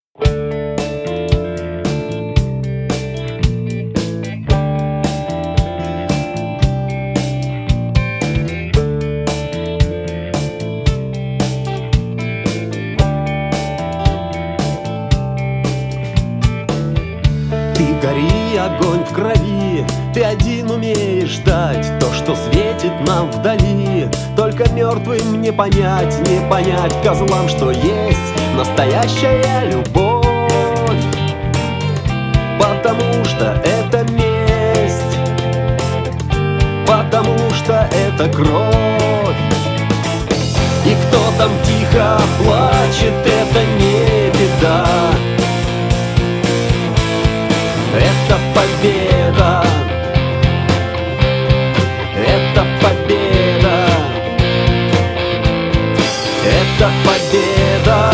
Ты гори, огонь в крови, ты один умеешь ждать то, что светит нам вдали. Только мертвым не понять козлам, что есть настоящая любовь. Потому что это месть, потому что это кровь. И кто там тихо плачет, это не беда. Это победа, это победа, это победа.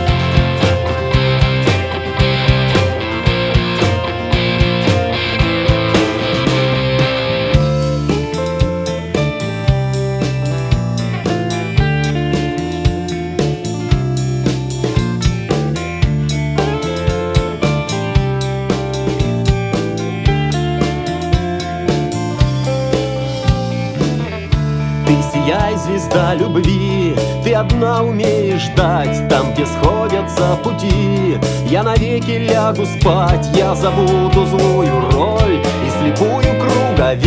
Ты сияй, звезда любви, ты одна умеешь ждать там, где сходятся пути. Я навеки лягу спать, я забуду злую роль и слепую круговерть.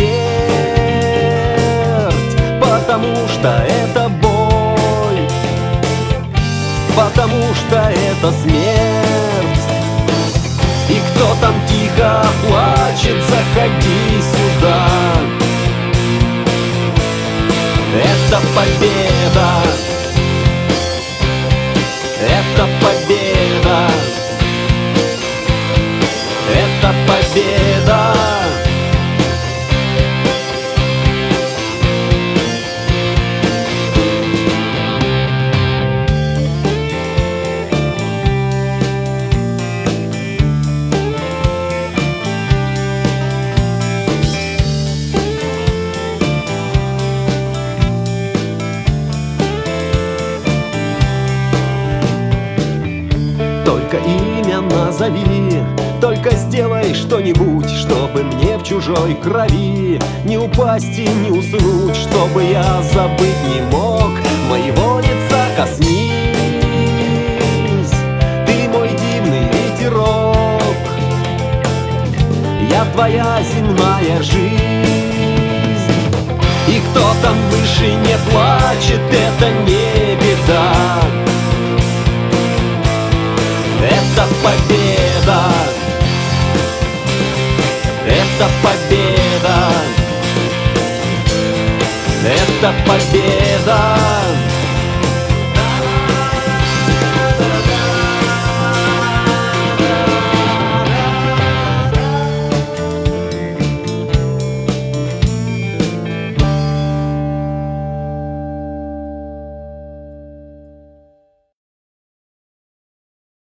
Потому что это боль, потому что это смерть. И кто там тихо плачет, заходи сюда. Это победа, это победа, это победа. Только имя назови, только сделай что-нибудь, чтобы мне в чужой крови не упасть и не уснуть, чтобы я забыть не мог моего лица. Коснись, ты мой дивный ветерок, я твоя земная жизнь. И кто там выше не плачет, это не беда. Это победа, это победа, это победа.